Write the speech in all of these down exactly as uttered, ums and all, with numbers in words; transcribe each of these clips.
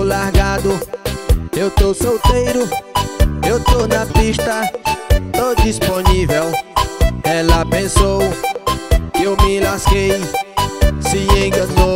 tô largado, eu tô solteiro, eu tô na pista, tô disponível. Ela pensou que eu me lasquei, se enganou.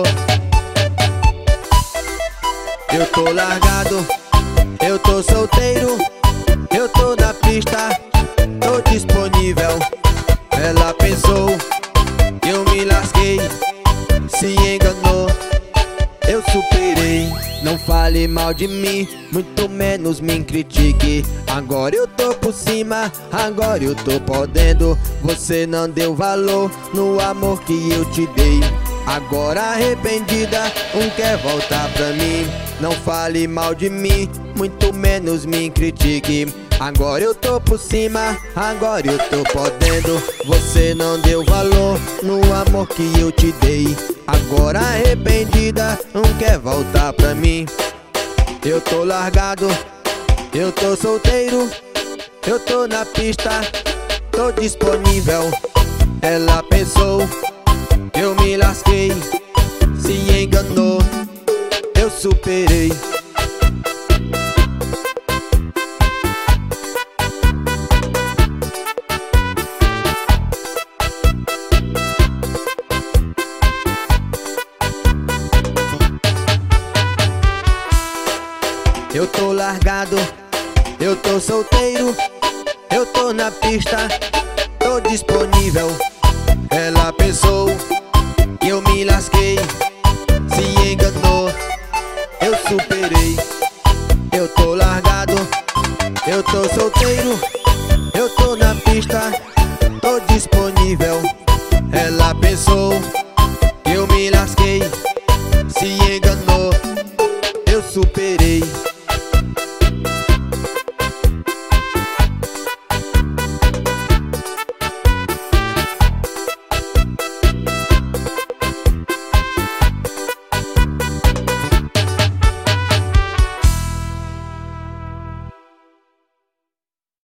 Eu tô largado, eu tô solteiro, eu tô na pista, tô disponível. Ela pensou que eu me lasquei, se enganou. Eu superei, não fale mal de mim, muito menos me critique. Agora eu tô por cima, agora eu tô podendo. Você não deu valor no amor que eu te dei. Agora arrependida, um quer voltar pra mim. Não fale mal de mim, muito menos me critique. Agora eu tô por cima, agora eu tô podendo. Você não deu valor no amor que eu te dei. Agora arrependida, não quer voltar pra mim. Eu tô largado, eu tô solteiro, eu tô na pista, tô disponível. Ela pensou que eu me lasquei, se enganou. Eu superei. Eu tô largado, eu tô solteiro, eu tô na pista, tô disponível. Ela pensou que eu me lasquei, se enganou. Eu superei. Eu tô largado, eu tô solteiro, eu tô na pista, tô disponível. Ela pensou que eu me lasquei, se enganou. Eu superei.